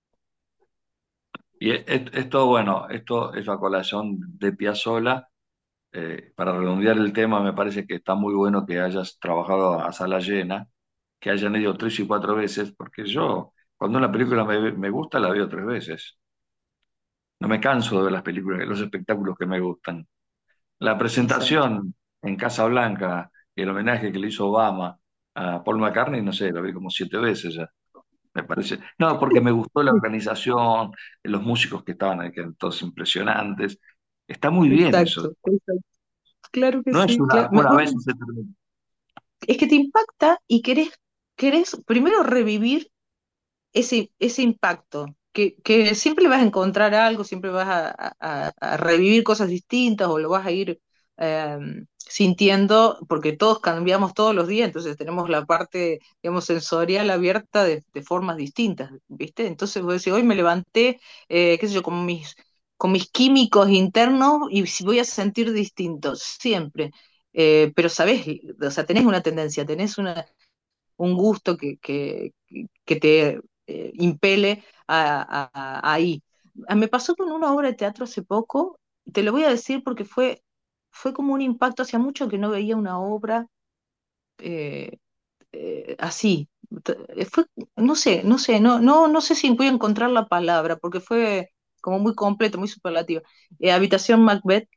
Y esto, bueno, esto es a colación de Piazzolla. Para redondear el tema, me parece que está muy bueno que hayas trabajado a sala llena, que hayan ido 3 y 4 veces, porque yo, cuando una película me gusta, la veo 3 veces. No me canso de ver las películas, los espectáculos que me gustan. La Exacto. presentación en Casa Blanca, el homenaje que le hizo Obama a Paul McCartney, no sé, lo vi como 7 veces ya, me parece. No, porque me gustó la organización, los músicos que estaban ahí, que eran todos impresionantes. Está muy bien eso. Exacto, exacto. Claro que No es sí, claro. una vez y se termina. Es que te impacta y querés primero revivir ese impacto, que siempre vas a encontrar algo, siempre vas a revivir cosas distintas o lo vas a ir eh, sintiendo, porque todos cambiamos todos los días, entonces tenemos la parte, digamos, sensorial abierta de formas distintas, ¿viste? Entonces vos decís, hoy me levanté, qué sé yo, con mis químicos internos y si voy a sentir distintos, siempre. Pero sabés, o sea, tenés una tendencia, tenés un gusto que te impele ahí. Me pasó con una obra de teatro hace poco, te lo voy a decir porque fue como un impacto, hacía mucho que no veía una obra eh, así. Fue, no sé si voy a encontrar la palabra, porque fue como muy completo, muy superlativo. Habitación Macbeth,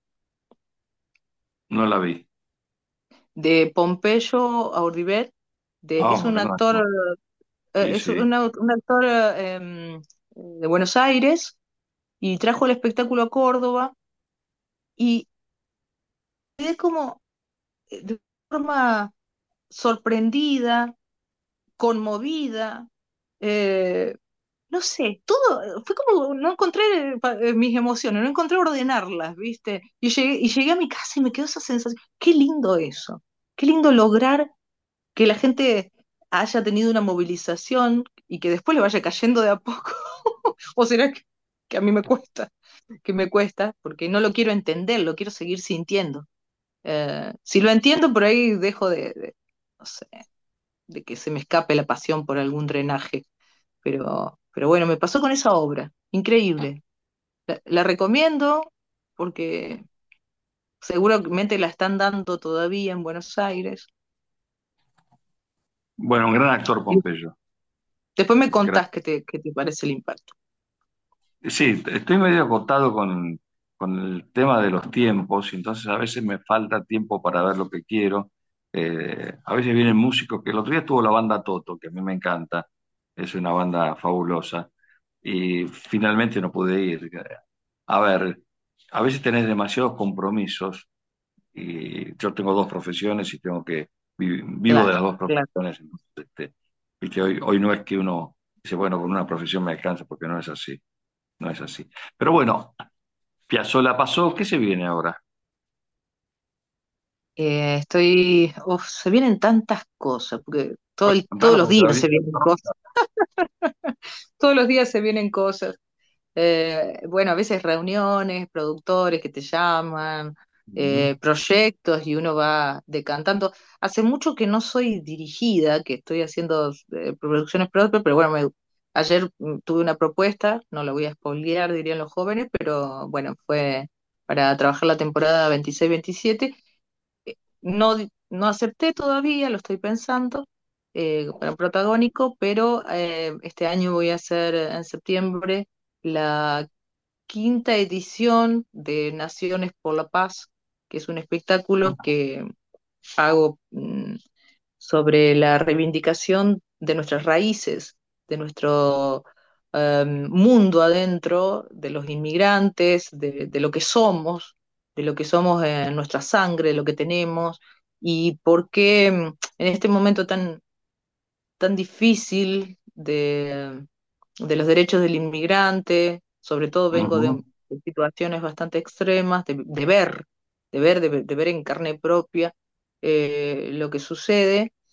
No la vi. de Pompeyo Aurdibet, Ah, es un un gran actor. actor. Sí, Es sí. un actor de Buenos Aires y trajo el espectáculo a Córdoba y quedé como de forma sorprendida, conmovida, eh, no sé, todo, fue como, no encontré mis emociones, no encontré ordenarlas, ¿viste? Y llegué a mi casa y me quedó esa sensación, qué lindo eso, qué lindo lograr que la gente haya tenido una movilización y que después le vaya cayendo de a poco. ¿O será que a mí que me cuesta, porque no lo quiero entender, lo quiero seguir sintiendo? Si lo entiendo, por ahí dejo no sé, de que se me escape la pasión por algún drenaje. Pero bueno, me pasó con esa obra, increíble. La recomiendo porque seguramente la están dando todavía en Buenos Aires. Bueno, un gran actor Y Pompeyo. después me Gran- contás qué te parece el impacto. Sí, estoy medio agotado con el tema de los tiempos, y entonces a veces me falta tiempo para ver lo que quiero. A veces vienen músicos, que el otro día estuvo la banda Toto, que a mí me encanta, es una banda fabulosa, y finalmente no pude ir. A ver, a veces tenés demasiados compromisos, y yo tengo 2 profesiones y tengo que vivo de Claro, las dos claro. profesiones. Entonces, viste, hoy no es que uno dice, bueno, con una profesión me alcanza, porque no es así, no es así. Pero bueno, Piazzolla pasó, ¿qué se viene ahora? Se vienen tantas cosas, porque Bueno, todos contanos, los porque días todavía se vienen cosas, todos los días se vienen cosas. Bueno, a veces reuniones, productores que te llaman, Ujú. proyectos y uno va decantando. Hace mucho que no soy dirigida, que estoy haciendo producciones propias, pero bueno, ayer tuve una propuesta, no la voy a spoilear, dirían los jóvenes, pero bueno, fue para trabajar la temporada 26-27. No, no acepté todavía, lo estoy pensando, para un protagónico, pero este año voy a hacer en septiembre la quinta edición de Naciones por la Paz, que es un espectáculo que hago sobre la reivindicación de nuestras raíces, de nuestro mundo adentro, de los inmigrantes, de lo que somos, de lo que somos en nuestra sangre, de lo que tenemos, y por qué en este momento tan difícil de los derechos del inmigrante, sobre todo vengo Ujú. de situaciones bastante extremas, de ver en carne propia lo que sucede.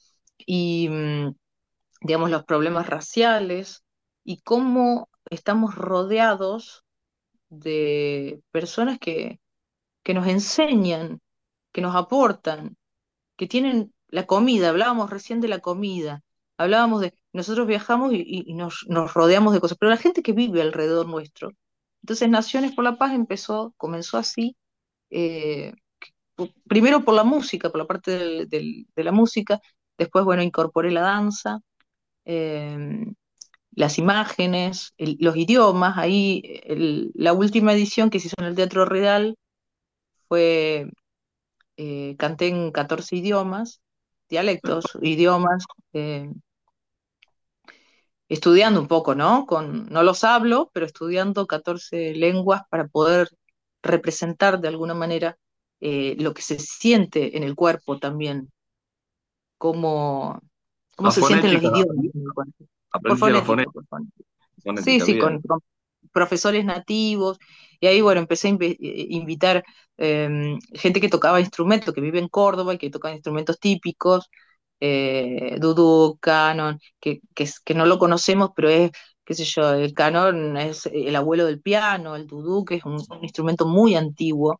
y, digamos, los problemas raciales y cómo estamos rodeados de personas que nos enseñan, que nos aportan, que tienen la comida, hablábamos recién de la comida, hablábamos de, nosotros viajamos y nos rodeamos de cosas, pero la gente que vive alrededor nuestro. Entonces Naciones por la Paz comenzó así, eh, primero por la música, por la parte de la música, después, bueno, incorporé la danza, eh, las imágenes, los idiomas, ahí la última edición que se hizo en el Teatro Real fue, canté en 14 idiomas, dialectos, idiomas, eh, estudiando un poco, ¿no? No los hablo, pero estudiando 14 lenguas para poder representar de alguna manera lo que se siente en el cuerpo también, cómo, cómo La se sienten los fonética, idiomas en el cuerpo. Por aprendí la fonética, por fonética. Sí, fonética, sí, bien. con profesores nativos, y ahí, bueno, empecé a invitar gente que tocaba instrumentos, que vive en Córdoba y que toca instrumentos típicos, duduk, canon, que no lo conocemos, pero es, qué sé yo, el canon es el abuelo del piano, el duduk es un instrumento muy antiguo.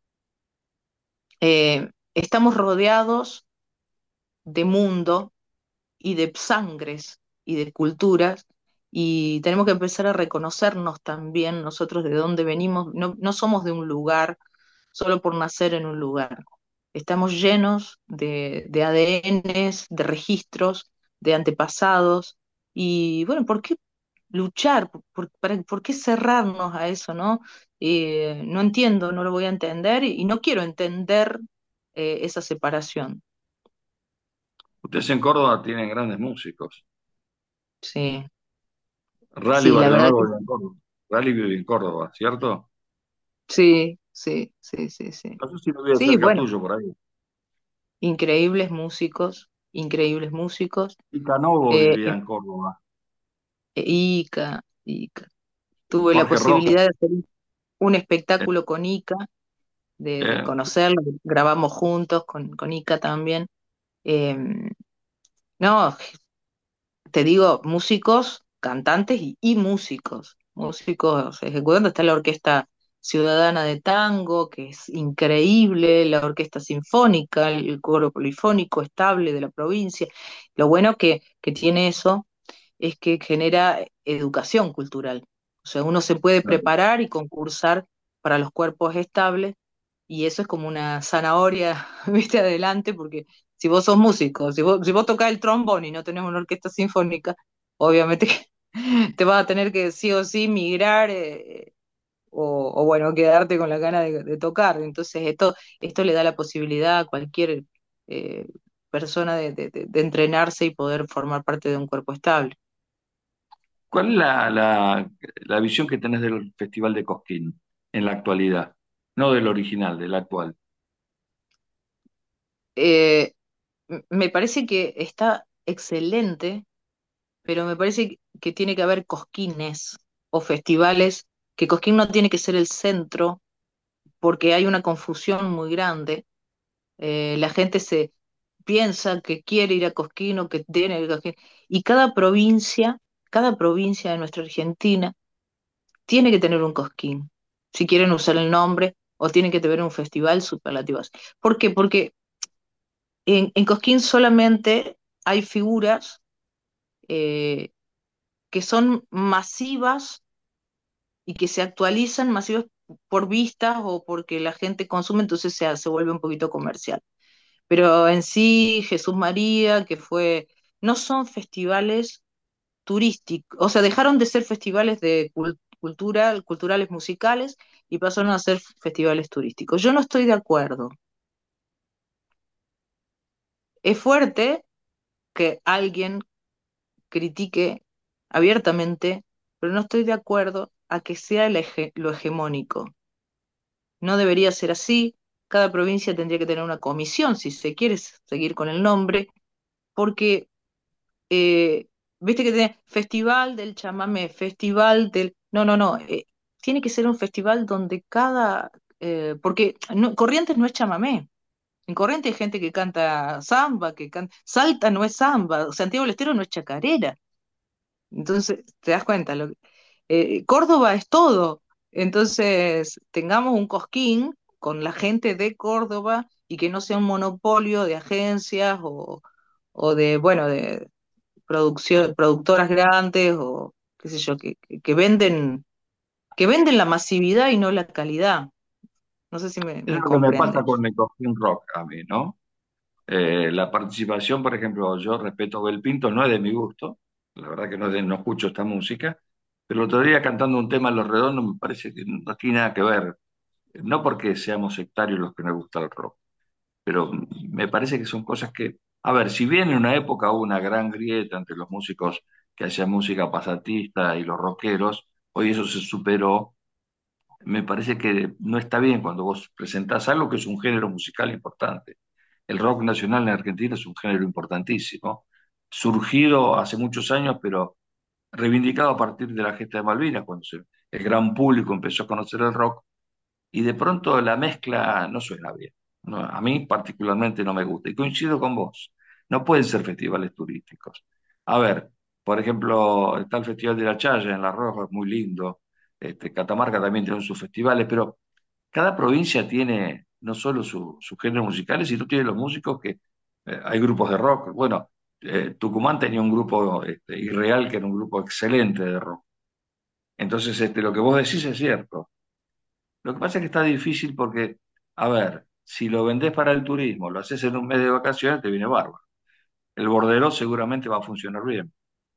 Estamos rodeados de mundo y de sangres y de culturas, y tenemos que empezar a reconocernos también nosotros de dónde venimos. No, no somos de un lugar solo por nacer en un lugar. Estamos llenos de ADNs, de registros, de antepasados, y bueno, ¿por qué luchar? ¿Por qué cerrarnos a eso, no? No entiendo, no lo voy a entender y no quiero entender esa separación. Ustedes en Córdoba tienen grandes músicos. Sí, Rally sí, la Barrio verdad Nuevo que vive en Córdoba. Rally vive en Córdoba, ¿cierto? sí, sí, sí, sí, sí. No sé si no vive Sí, cerca bueno, tuyo por ahí. increíbles músicos, increíbles músicos. Y Canovo Eh, vivía en Córdoba. Ica. Tuve la Jorge Rojas. posibilidad de hacer un espectáculo con Ica, de eh, conocerlo, grabamos juntos con Ica también. Eh, no, te digo, músicos, cantantes y músicos, músicos ejecutando. Está la Orquesta Ciudadana de Tango, que es increíble, la Orquesta Sinfónica, el coro polifónico estable de la provincia. Lo bueno que tiene eso es que genera educación cultural. O sea, uno se puede preparar y concursar para los cuerpos estables, y eso es como una zanahoria, viste, adelante, porque si vos sos músico, si vos tocás el trombón y no tenés una orquesta sinfónica, obviamente que te vas a tener que sí o sí migrar, o bueno, quedarte con la gana de tocar. Entonces esto le da la posibilidad a cualquier eh, persona de entrenarse y poder formar parte de un cuerpo estable. ¿Cuál es la visión que tenés del Festival de Cosquín en la actualidad? No del original, del actual. Eh, Me parece que está excelente, pero me parece que tiene que haber cosquines o festivales, que Cosquín no tiene que ser el centro, porque hay una confusión muy grande. La gente se piensa que quiere ir a Cosquín o que tiene que ir a Cosquín, y cada provincia de nuestra Argentina tiene que tener un Cosquín, si quieren usar el nombre, o tienen que tener un festival superlativo. ¿Por qué? Porque en Cosquín solamente hay figuras eh, que son masivas y que se actualizan masivas por vistas o porque la gente consume, entonces se vuelve un poquito comercial. Pero en sí, Jesús María, no son festivales turísticos, o sea, dejaron de ser festivales de culturales musicales y pasaron a ser festivales turísticos. Yo no estoy de acuerdo. Es fuerte que alguien critique abiertamente, pero no estoy de acuerdo a que sea lo hegemónico. No debería ser así. Cada provincia tendría que tener una comisión si se quiere seguir con el nombre, porque eh, viste que tiene festival del chamamé, festival del... No, no, no. Tiene que ser un festival donde porque Corrientes no es chamamé. En Corrientes hay gente que canta samba, que canta... Salta no es samba, Santiago del Estero no es chacarera. Entonces, te das cuenta, Córdoba es todo. Entonces, tengamos un cosquín con la gente de Córdoba y que no sea un monopolio de agencias o de, bueno, de productoras grandes o qué sé yo, que venden la masividad y no la calidad. No sé si Eso me es lo que me pasa comprendes. con el Cosquín Rock a mí, ¿no? La participación, por ejemplo, yo respeto a Pinto, no es de mi gusto, la verdad que no escucho esta música, pero el otro día cantando un tema en Los Redondos me parece que no tiene nada que ver, no porque seamos sectarios los que nos gusta el rock, pero me parece que son cosas que, a ver, si bien en una época hubo una gran grieta entre los músicos que hacían música pasatista y los rockeros, hoy eso se superó. Me parece que no está bien cuando vos presentás algo que es un género musical importante. El rock nacional en Argentina es un género importantísimo, surgido hace muchos años, pero reivindicado a partir de la gesta de Malvinas, cuando el gran público empezó a conocer el rock, y de pronto la mezcla no suena bien. No, a mí particularmente no me gusta, y coincido con vos. No pueden ser festivales turísticos. A ver, por ejemplo, está el Festival de la Chaya en La Roja, muy lindo. Catamarca también tiene sus festivales, pero cada provincia tiene no solo sus géneros musicales, sino tiene los músicos que hay grupos de rock. Bueno, Tucumán tenía un grupo Irreal, que era un grupo excelente de rock. Entonces, lo que vos decís es cierto. Lo que pasa es que está difícil porque, a ver, si lo vendés para el turismo, lo haces en un mes de vacaciones, te viene bárbaro. El bordero seguramente va a funcionar bien.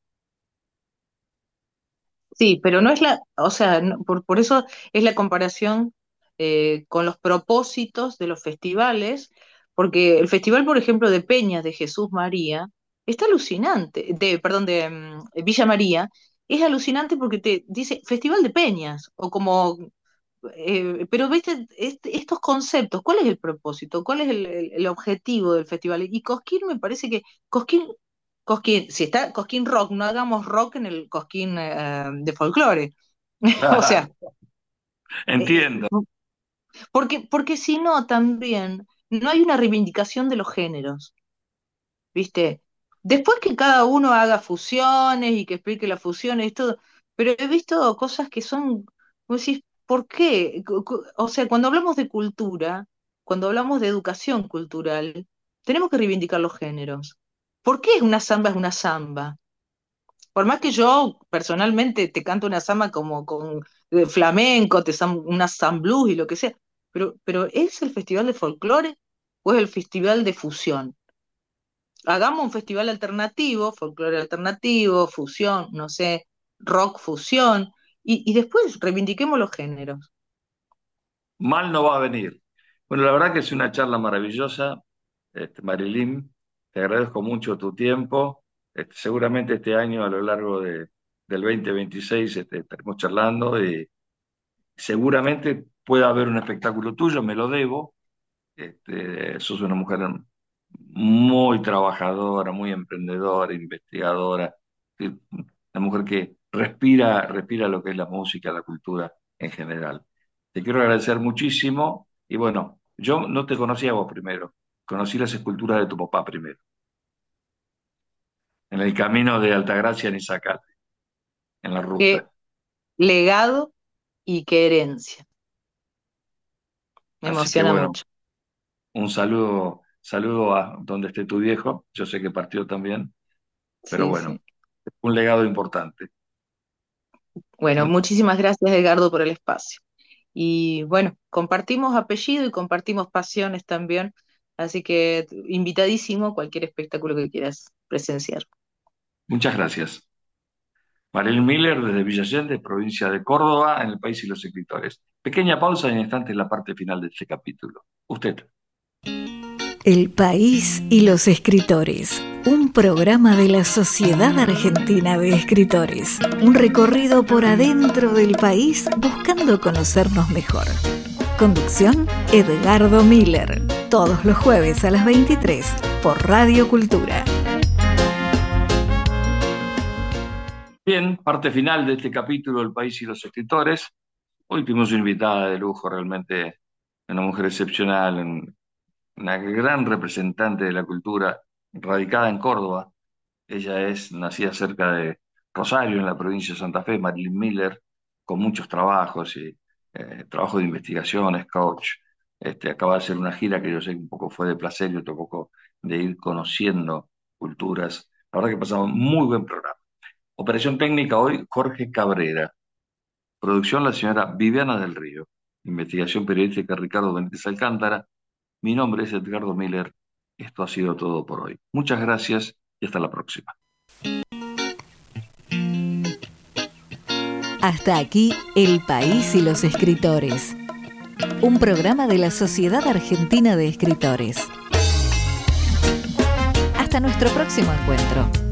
Sí, pero no es o sea, por eso es la comparación con los propósitos de los festivales, porque el festival, por ejemplo, de Peñas de Jesús María, está alucinante, perdón, de Villa María, es alucinante porque te dice Festival de Peñas, o como, pero viste, estos conceptos, ¿cuál es el propósito? ¿Cuál es el objetivo del festival? Y Cosquín me parece que Cosquín, si está Cosquín Rock, no hagamos rock en el Cosquín de folclore. O sea, eh, Entiendo. porque si no, también no hay una reivindicación de los géneros, ¿viste? Después que cada uno haga fusiones y que explique las fusiones y todo, pero he visto cosas que son, vos decís, ¿por qué? O sea, cuando hablamos de cultura, cuando hablamos de educación cultural, tenemos que reivindicar los géneros. ¿Por qué una samba es una samba? Por más que yo personalmente te canto una samba como con flamenco, una sam blues y lo que sea, pero ¿es el festival de folclore o es el festival de fusión? Hagamos un festival alternativo, folclore alternativo, fusión, no sé, rock fusión, y después reivindiquemos los géneros. Mal no va a venir. Bueno, la verdad que es una charla maravillosa, Marilyn. Te agradezco mucho tu tiempo. Seguramente este año, a lo largo del 2026, estaremos charlando y seguramente pueda haber un espectáculo tuyo, me lo debo. Sos una mujer muy trabajadora, muy emprendedora, investigadora, una mujer que respira lo que es la música, la cultura en general. Te quiero agradecer muchísimo y bueno, yo no te conocía a vos primero, conocí las esculturas de tu papá primero, en el camino de Altagracia a Nizacate, en la Qué ruta. legado y qué herencia. Me Así que emociona bueno, mucho. un saludo a donde esté tu viejo, yo sé que partió también, pero Sí, bueno, sí. un legado importante. Bueno, muchísimas gracias, Edgardo, por el espacio. Y bueno, compartimos apellido y compartimos pasiones también, así que invitadísimo cualquier espectáculo que quieras presenciar. Muchas gracias. Mariel Miller desde Villa Allende, provincia de Córdoba, en el país y los escritores. Pequeña pausa y en instantes la parte final de este capítulo. Usted. El país y los escritores. Un programa de la Sociedad Argentina de Escritores. Un recorrido por adentro del país buscando conocernos mejor. Conducción, Edgardo Miller. Todos los jueves a las 23 por Radio Cultura. Bien, parte final de este capítulo El país y los escritores. Hoy tuvimos una invitada de lujo, realmente una mujer excepcional, una gran representante de la cultura, radicada en Córdoba. Ella es nacida cerca de Rosario, en la provincia de Santa Fe, Marilyn Miller, con muchos trabajos y trabajo de investigación, coach. Acaba de hacer una gira que yo sé que un poco fue de placer y otro poco de ir conociendo culturas. La verdad que pasamos muy buen programa. Operación técnica hoy, Jorge Cabrera. Producción, la señora Viviana del Río. Investigación periodística, Ricardo Benítez Alcántara. Mi nombre es Edgardo Miller. Esto ha sido todo por hoy. Muchas gracias y hasta la próxima. Hasta aquí El País y los Escritores, un programa de la Sociedad Argentina de Escritores. Hasta nuestro próximo encuentro.